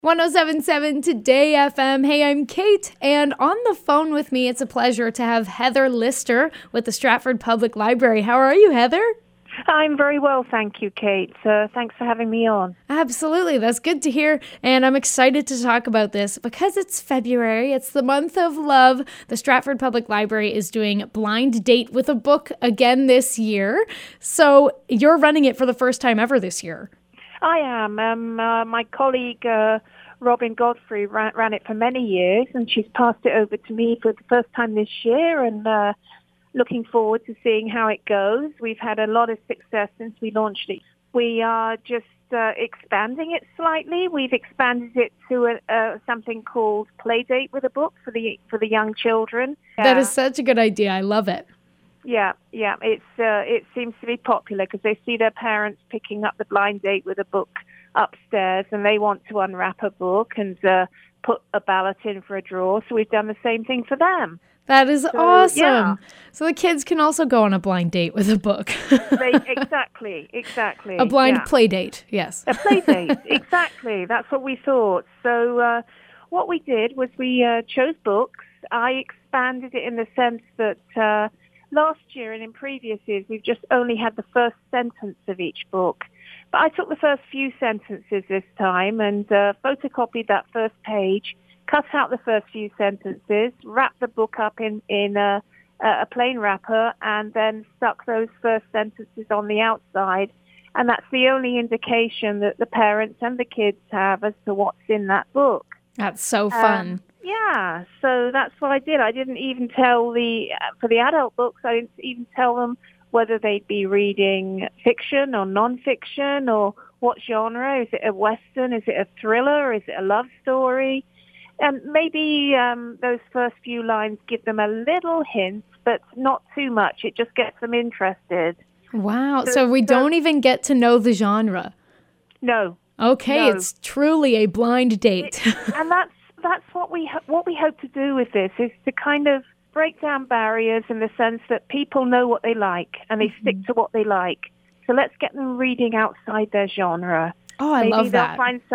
1077 Today FM. Hey, I'm Kate, and on the phone with me, it's a pleasure to have Heather Lister with the Stratford Public Library. How are you, Heather? I'm very well, thank you, Kate. Thanks for having me on. Absolutely, that's good to hear, and I'm excited to talk about this because it's February, it's the month of love. The Stratford Public Library is doing Blind Date with a Book again this year, so you're running it for the first time ever this year. I am. My colleague Robin Godfrey ran it for many years, and she's passed it over to me for the first time this year, and looking forward to seeing how it goes. We've had a lot of success since we launched it. We are just expanding it slightly. We've expanded it to something called Playdate with a Book for the young children. That is such a good idea. I love it. Yeah. It seems to be popular because they see their parents picking up the blind date with a book upstairs, and they want to unwrap a book and put a ballot in for a draw. So we've done the same thing for them. That is awesome. Yeah. So the kids can also go on a blind date with a book. Exactly. A blind play date, yes. A play date, exactly. That's what we thought. So what we did was we chose books. I expanded it in the sense that last year and in previous years, we've just only had the first sentence of each book. But I took the first few sentences this time and photocopied that first page, cut out the first few sentences, wrapped the book up in a plain wrapper, and then stuck those first sentences on the outside. And that's the only indication that the parents and the kids have as to what's in that book. That's so fun. Yeah, so that's what I did. I didn't even tell for the adult books, I didn't even tell them whether they'd be reading fiction or non-fiction or what genre. Is it a Western? Is it a thriller? Is it a love story? And maybe those first few lines give them a little hint, but not too much. It just gets them interested. Wow, so we don't even get to know the genre. No. Okay, no. It's truly a blind date. And that's what we hope to do with this, is to kind of break down barriers in the sense that people know what they like and they stick to what they like. So let's get them reading outside their genre. Oh, I love that.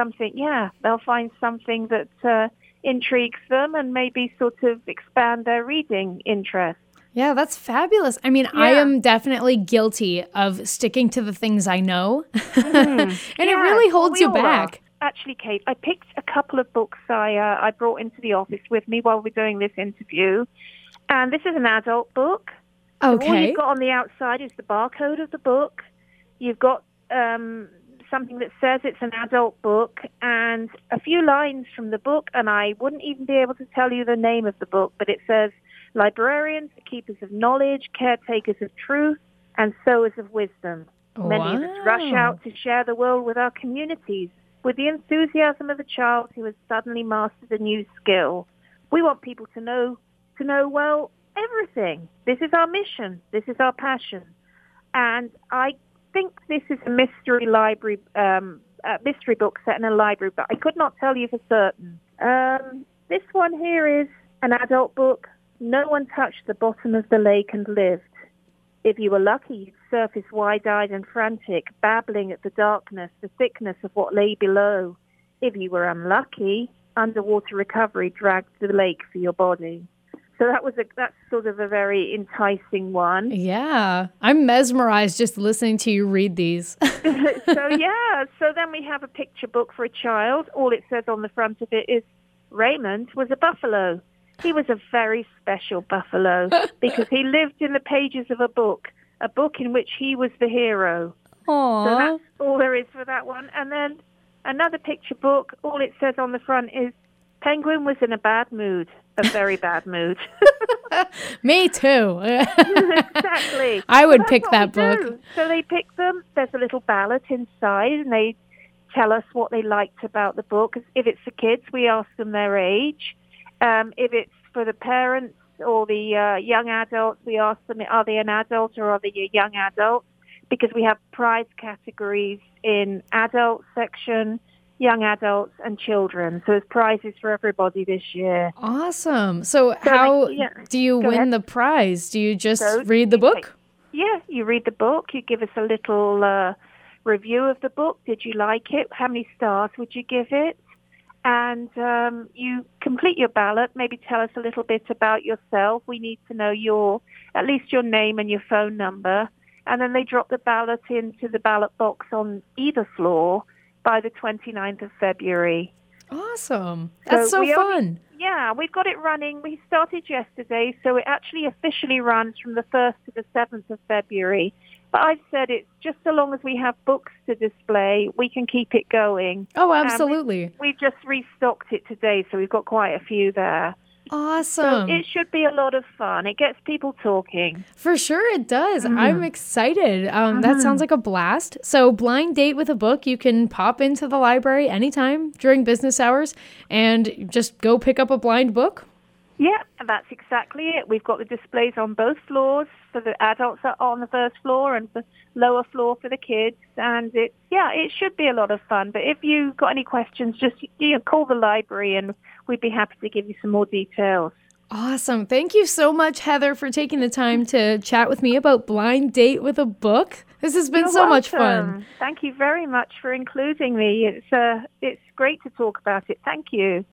They'll find something that intrigues them and maybe sort of expand their reading interest. Yeah, that's fabulous. I mean, I am definitely guilty of sticking to the things I know, and it really holds you back. Actually, Kate, I picked a couple of books I brought into the office with me while we're doing this interview. And this is an adult book. Okay. So all you've got on the outside is the barcode of the book. You've got something that says it's an adult book and a few lines from the book. And I wouldn't even be able to tell you the name of the book, but it says, "Librarians, keepers of knowledge, caretakers of truth, and sowers of wisdom. Many of us rush out to share the world with our communities with the enthusiasm of a child who has suddenly mastered a new skill. We want people to know, well, everything. This is our mission. This is our passion." And I think this is a mystery book set in a library, but I could not tell you for certain. This one here is an adult book. No one touched the bottom of the lake and lived. If you were lucky, you'd surface wide-eyed and frantic, babbling at the darkness, the thickness of what lay below. If you were unlucky, underwater recovery dragged the lake for your body. So that's sort of a very enticing one. Yeah, I'm mesmerized just listening to you read these. So then we have a picture book for a child. All it says on the front of it is, "Raymond was a buffalo. He was a very special buffalo because he lived in the pages of a book in which he was the hero." Aww. So that's all there is for that one. And then another picture book, all it says on the front is, "Penguin was in a bad mood, a very bad mood." Me too. Exactly. I would pick that book. Do. So they pick them. There's a little ballot inside, and they tell us what they liked about the book. If it's for kids, we ask them their age. If it's for the parents or the young adults, we ask them, are they an adult or are they a young adult? Because we have prize categories in adult section, young adults, and children. So there's prizes for everybody this year. Awesome. So how do you win the prize? Do you just read the book? You read the book. You give us a little review of the book. Did you like it? How many stars would you give it? and you complete your ballot. Maybe tell us a little bit about yourself. We need to know at least your name and your phone number. And then they drop the ballot into the ballot box on either floor by the 29th of February. Awesome. That's so fun. We've got it running. We started yesterday, so it actually officially runs from the 1st to the 7th of February. But I've said it's just so long as we have books to display, we can keep it going. Oh, absolutely. We've just restocked it today, so we've got quite a few there. Awesome. So it should be a lot of fun. It gets people talking. For sure it does. I'm excited. That sounds like a blast. So blind date with a book, you can pop into the library anytime during business hours and just go pick up a blind book. Yeah, that's exactly it. We've got the displays on both floors. So the adults are on the first floor and the lower floor for the kids. And it should be a lot of fun. But if you've got any questions, just call the library and we'd be happy to give you some more details. Awesome. Thank you so much, Heather, for taking the time to chat with me about Blind Date with a Book. This has been so much fun. Thank you very much for including me. It's great to talk about it. Thank you.